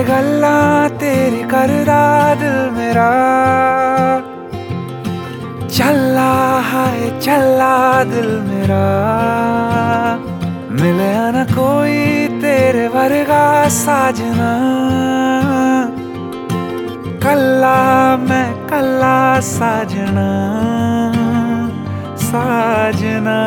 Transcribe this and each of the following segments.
गल्ला तेरी करदा दिल मेरा चला है चला दिल मेरा मिले ना कोई तेरे वर्गा साजना कल्ला मैं कल्ला साजना साजना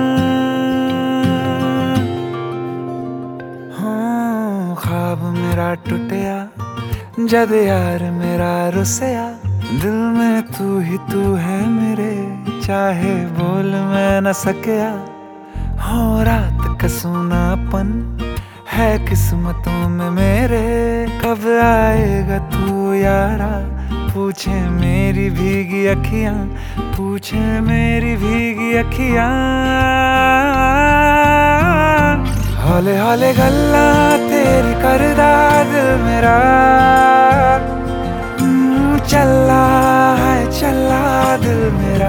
हाँ ख्वाब मेरा टूटिया जद यार मेरा रुसिया दिल में तू है मेरे चाहे बोल मैं न सकिया हो रात का सूनापन है किस्मतों में मेरे कब आएगा तू यारा पूछे मेरी भीगी अखियां पूछे मेरी भीगी अखियां हौले हौले गल्ला तेरी करदा दिल मेरा चला है चला दिल मेरा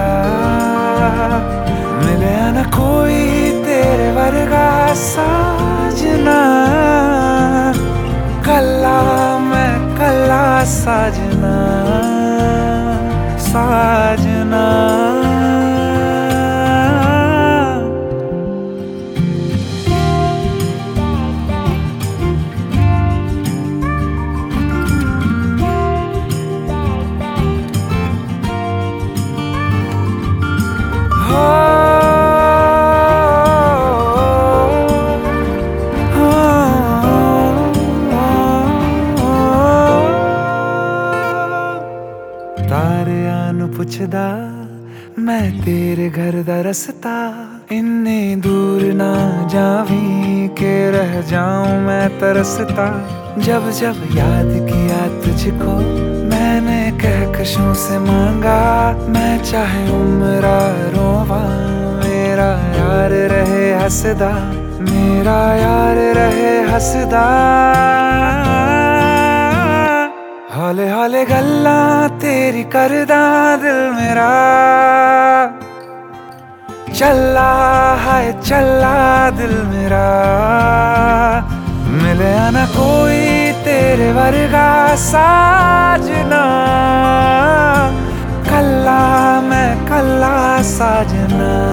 मिले ना कोई तेरे वर्गा साजना कल्ला मैं कल्ला साजना साजना तारे आन पुछदा मैं तेरे घर दा रस्ता इन्ने दूर ना जावी के रह जाऊं मैं तरसता जब जब याद किया तुझको मैंने कहकशों से मांगा मैं चाहे उम्र रोवा मेरा यार रहे हंसदा मेरा यार रहे हंसदा हौले हौले गल्ला तेरी करदा दिल मेरा चला है चला दिल मेरा मिले ना कोई तेरे वर्गा साजना कल्ला मैं कल्ला साजना